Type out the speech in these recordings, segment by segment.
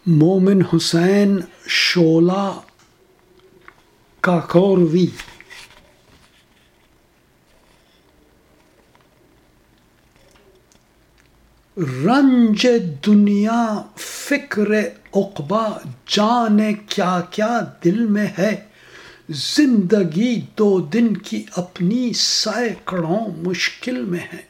مومن حسین شعلہ کاکوروی رنج دنیا فکر عقبہ جانے کیا کیا دل میں ہے، زندگی 2 دن کی اپنی سینکڑوں مشکل میں ہے۔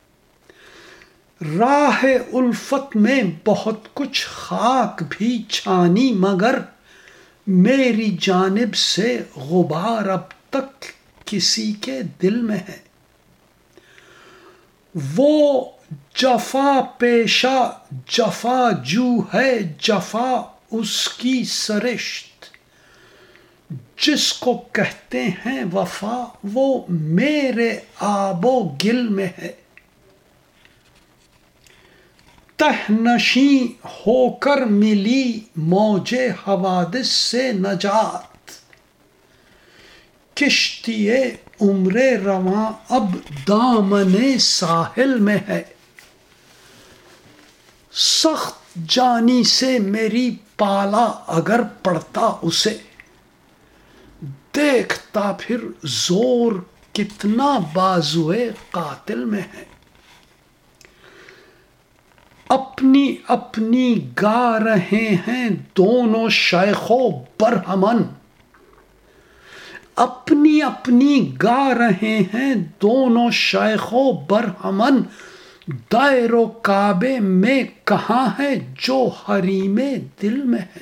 راہ الفت میں بہت کچھ خاک بھی چھانی، مگر میری جانب سے غبار اب تک کسی کے دل میں ہے۔ وہ جفا پیشہ جفا جو ہے، جفا اس کی سرشت، جس کو کہتے ہیں وفا وہ میرے آب و گل میں ہے۔ تہنشیں ہو کر ملی موج حوادث سے نجات، کشتی عمر رواں اب دامن ساحل میں ہے۔ سخت جانی سے میری پالا اگر پڑتا اسے، دیکھتا پھر زور کتنا بازوئے قاتل میں ہے۔ اپنی اپنی گا رہے ہیں دونوں شیخ و برہمن، اپنی اپنی گا رہے ہیں دونوں شیخ و برہمن، دائر و کعبے میں کہاں ہے جو حریم دل میں ہے۔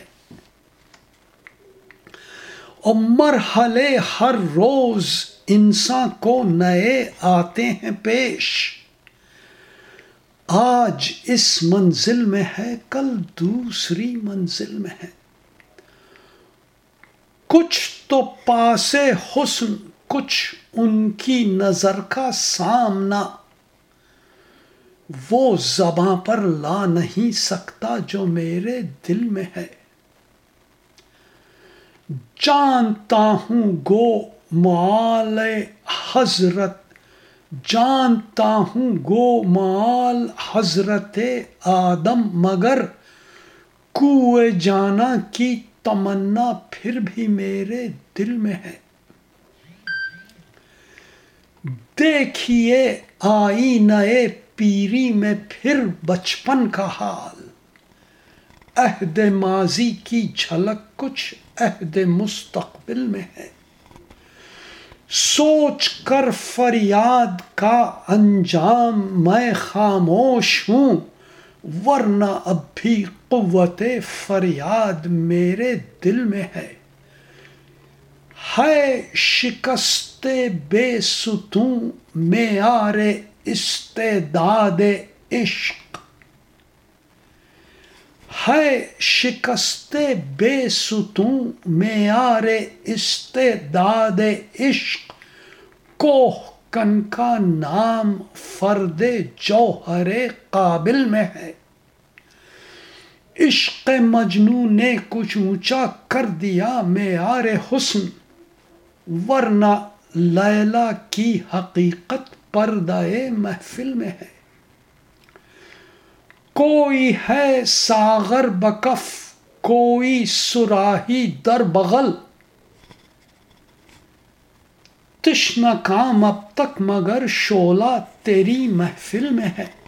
اور مرحلے ہر روز انسان کو نئے آتے ہیں پیش، آج اس منزل میں ہے کل دوسری منزل میں ہے۔ کچھ تو پاس حسن کچھ ان کی نظر کا سامنا، وہ زباں پر لا نہیں سکتا جو میرے دل میں ہے۔ جانتا ہوں گو مآل حضرت، جانتا ہوں گو مآل حضرت آدم، مگر کوئے جانا کی تمنا پھر بھی میرے دل میں ہے۔ دیکھیے آئینہ پیری میں پھر بچپن کا حال، عہد ماضی کی جھلک کچھ عہد مستقبل میں ہے۔ سوچ کر فریاد کا انجام میں خاموش ہوں، ورنہ اب بھی قوت فریاد میرے دل میں ہے۔ ہے شکست بے ستوں معیار استعداد عشق، ہے شکست بے ستوں معیار استعداد عشق، کوہ کن کا نام فرد جوہر قابل میں ہے۔ عشق مجنوں نے کچھ اونچا کر دیا معیار حسن، ورنہ لیلی کی حقیقت پردہ محفل میں ہے۔ کوئی ہے ساغر بکف کوئی صراحی در بغل، تشنہ کام اب تک مگر شعلہ تیری محفل میں ہے۔